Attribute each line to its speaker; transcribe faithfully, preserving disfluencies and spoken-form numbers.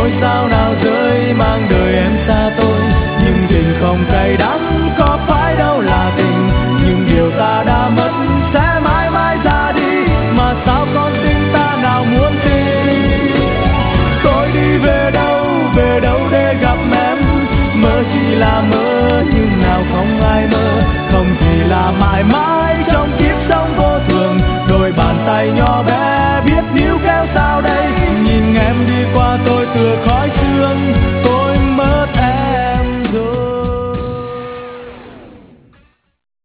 Speaker 1: ngôi sao nào rơi mang đời em xa tôi. Nhưng tình không cay đắng, có phải đâu là tình. Nhưng điều ta đã mất sẽ mãi mãi ra đi, mà sao con tim ta nào muốn tin. Tôi đi về đâu, về đâu để gặp em. Mơ chỉ là mơ nhưng nào không ai mơ, không gì là mãi mãi trong kiếp